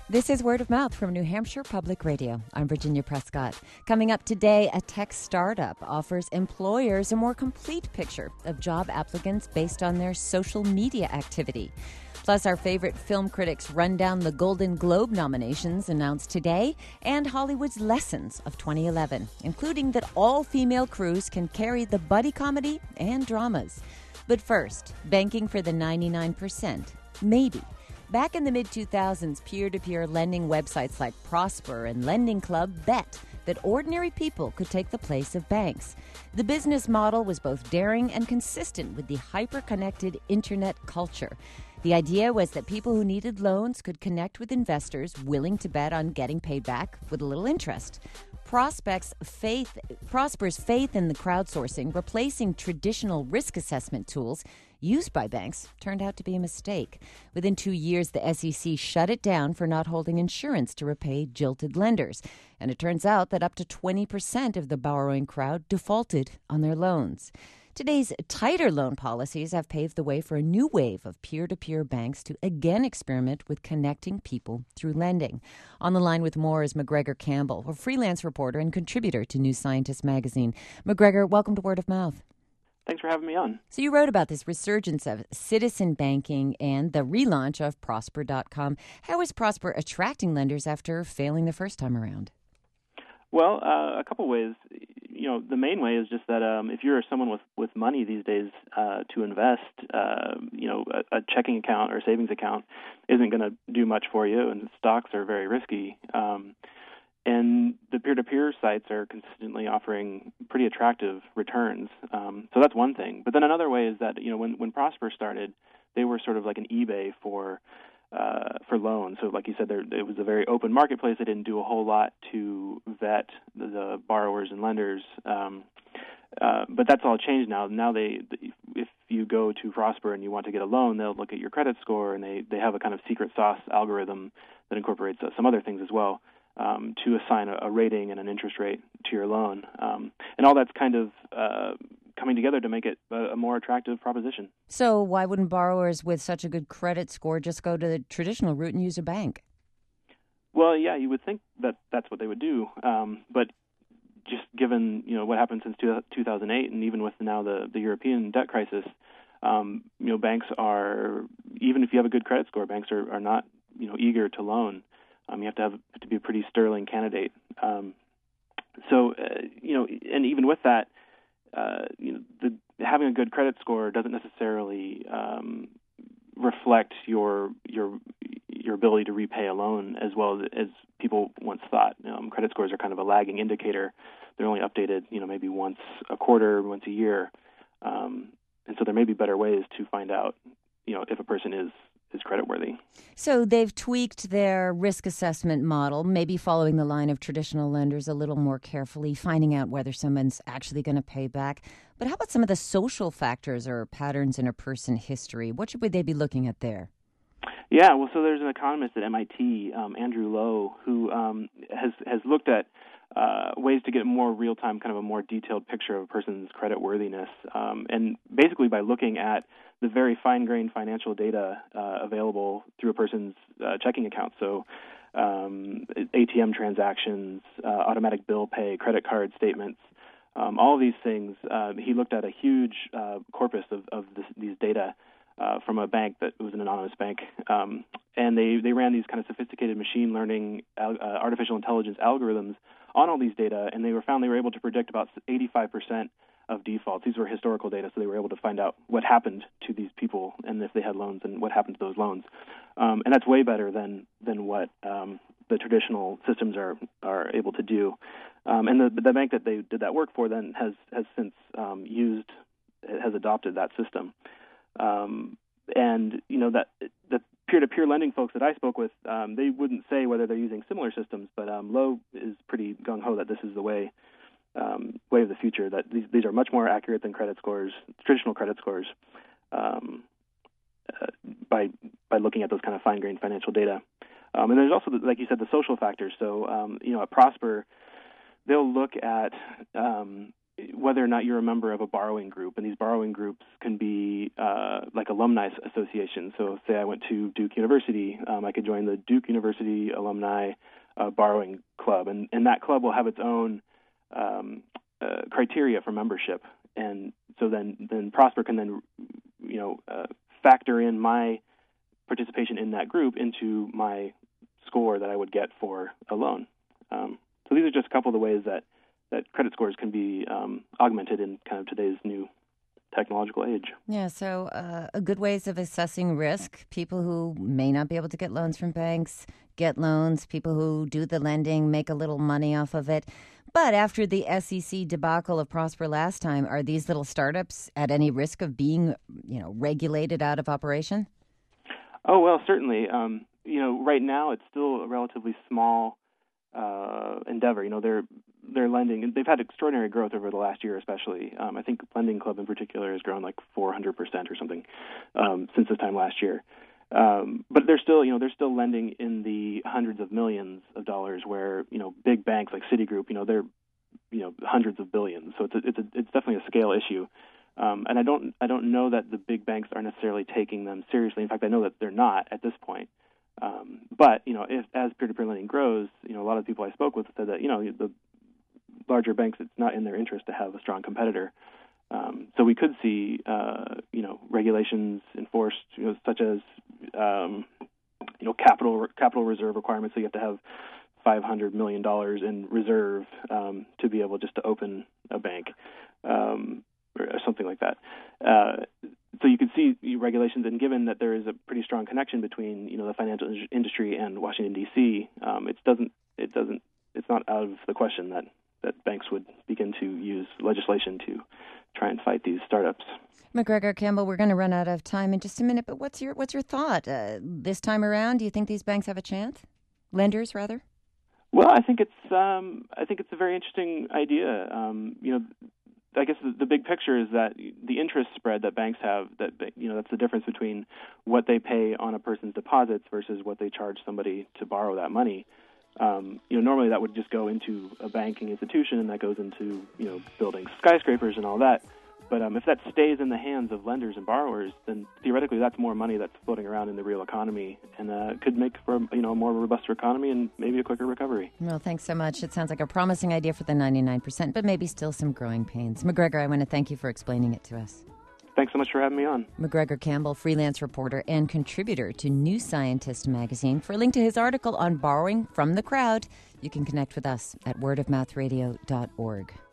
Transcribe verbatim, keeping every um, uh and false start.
This is Word of Mouth from New Hampshire Public Radio. I'm Virginia Prescott. Coming up today, a tech startup offers employers a more complete picture of job applicants based on their social media activity. Plus, our favorite film critics run down the Golden Globe nominations announced today and Hollywood's lessons of twenty eleven, including that all female crews can carry the buddy comedy and dramas. But first, banking for the ninety-nine percent. Maybe. Back in the mid two thousands, peer-to-peer lending websites like Prosper and Lending Club bet that ordinary people could take the place of banks. The business model was both daring and consistent with the hyper-connected internet culture. The idea was that people who needed loans could connect with investors willing to bet on getting paid back with a little interest. Prospects faith, Prosper's faith in the crowdsourcing, replacing traditional risk assessment tools used by banks, turned out to be a mistake. Within two years, the S E C shut it down for not holding insurance to repay jilted lenders. And it turns out that up to twenty percent of the borrowing crowd defaulted on their loans. Today's tighter loan policies have paved the way for a new wave of peer-to-peer banks to again experiment with connecting people through lending. On the line with more is McGregor Campbell, a freelance reporter and contributor to New Scientist magazine. McGregor, welcome to Word of Mouth. Thanks for having me on. So you wrote about this resurgence of citizen banking and the relaunch of Prosper dot com. How is Prosper attracting lenders after failing the first time around? Well, uh, a couple ways. You know, the main way is just that um, if you're someone with, with money these days uh, to invest, uh, you know, a, a checking account or savings account isn't going to do much for you, and stocks are very risky. Um, and the peer-to-peer sites are consistently offering pretty attractive returns. Um, so that's one thing. But then another way is that, you know, when, when Prosper started, they were sort of like an eBay for Uh, for loans. So like you said, there, it was a very open marketplace. They didn't do a whole lot to vet the, the borrowers and lenders. Um, uh, but that's all changed now. Now they, if you go to Prosper and you want to get a loan, they'll look at your credit score, and they, they have a kind of secret sauce algorithm that incorporates uh, some other things as well um, to assign a, a rating and an interest rate to your loan. Um, and all that's kind of uh, coming together to make it a, a more attractive proposition. So why wouldn't borrowers with such a good credit score just go to the traditional route and use a bank? Well, yeah, you would think that that's what they would do. Um, but just given, you know, what happened since two thousand eight, and even with now the, the European debt crisis, um, you know, banks are, even if you have a good credit score, banks are, are not, you know, eager to loan. Um, you have to have to be a pretty sterling candidate. Um, so, uh, you know, and even with that, Uh, you know, the, having a good credit score doesn't necessarily um, reflect your your your ability to repay a loan as well as, as people once thought. Um, credit scores are kind of a lagging indicator. They're only updated, you know, maybe once a quarter, once a year, um, and so there may be better ways to find out, you know, if a person is is creditworthy. So they've tweaked their risk assessment model, maybe following the line of traditional lenders a little more carefully, finding out whether someone's actually going to pay back. But how about some of the social factors or patterns in a person's history? What should they be looking at there? Yeah, well, so there's an economist at M I T, um, Andrew Lo, who um, has has looked at uh, ways to get more real-time, kind of a more detailed picture of a person's creditworthiness, um, and basically by looking at the very fine-grained financial data uh, available through a person's uh, checking account. So um, A T M transactions, uh, automatic bill pay, credit card statements, um, all of these things. Uh, he looked at a huge uh, corpus of, of this, these data uh, from a bank that was an anonymous bank. Um, and they, they ran these kind of sophisticated machine learning, uh, artificial intelligence algorithms on all these data, and they were found they were able to predict about eighty-five percent of defaults. These were historical data, so they were able to find out what happened to these people and if they had loans and what happened to those loans. Um, and that's way better than than what um, the traditional systems are are able to do. Um, and the the bank that they did that work for then has has since um, used has adopted that system. Um, and you know that the peer-to-peer lending folks that I spoke with, um, they wouldn't say whether they're using similar systems, but um, Lo is pretty gung-ho that this is the way um, way of the future, that these, these are much more accurate than credit scores, traditional credit scores, um, uh, by by looking at those kind of fine-grained financial data. Um, and there's also, the, like you said, the social factors. So, um, you know, at Prosper, they'll look at um, whether or not you're a member of a borrowing group, and these borrowing groups can be uh, like alumni associations. So say I went to Duke University, um, I could join the Duke University Alumni uh, Borrowing Club, and, and that club will have its own um, uh, criteria for membership. And so then, then Prosper can then, you know, uh, factor in my participation in that group into my score that I would get for a loan. Um, so these are just a couple of the ways that that credit scores can be um, augmented in kind of today's new technological age. Yeah, so uh, good ways of assessing risk. People who may not be able to get loans from banks get loans. People who do the lending make a little money off of it. But after the S E C debacle of Prosper last time, are these little startups at any risk of being, you know, regulated out of operation? Oh, well, certainly. Um, you know, right now it's still a relatively small uh, endeavor. You know, they're they're lending, and they've had extraordinary growth over the last year, especially. Um, I think Lending Club in particular has grown like four hundred percent or something um, since this time last year. Um, but they're still, you know, they're still lending in the hundreds of millions of dollars, where you know big banks like Citigroup, you know, they're you know hundreds of billions. So it's a, it's a, it's definitely a scale issue. Um, and I don't I don't know that the big banks are necessarily taking them seriously. In fact, I know that they're not at this point. Um, but you know, if as peer-to-peer lending grows, you know, a lot of people I spoke with said that you know the larger banks, it's not in their interest to have a strong competitor. Um, so we could see, uh, you know, regulations enforced, you know, such as, um, you know, capital capital reserve requirements. So you have to have five hundred million dollars in reserve um, to be able just to open a bank, um, or something like that. Uh, so you could see regulations, and given that there is a pretty strong connection between, you know, the financial industry and Washington D C, um, it doesn't it doesn't it's not out of the question that. that banks would begin to use legislation to try and fight these startups. McGregor Campbell, we're going to run out of time in just a minute, but what's your what's your thought uh, this time around? Do you think these banks have a chance? Lenders, rather? Well, I think it's um, I think it's a very interesting idea. Um, you know, I guess the, the big picture is that the interest spread that banks have, that you know, that's the difference between what they pay on a person's deposits versus what they charge somebody to borrow that money. Um, you know, normally that would just go into a banking institution, and that goes into, you know, building skyscrapers and all that. But um, if that stays in the hands of lenders and borrowers, then theoretically that's more money that's floating around in the real economy, and uh, could make for, you know, a more robust economy and maybe a quicker recovery. Well, thanks so much. It sounds like a promising idea for the ninety-nine percent, but maybe still some growing pains. McGregor, I want to thank you for explaining it to us. Thanks so much for having me on. McGregor Campbell, freelance reporter and contributor to New Scientist magazine. For a link to his article on borrowing from the crowd, you can connect with us at word of mouth radio dot org.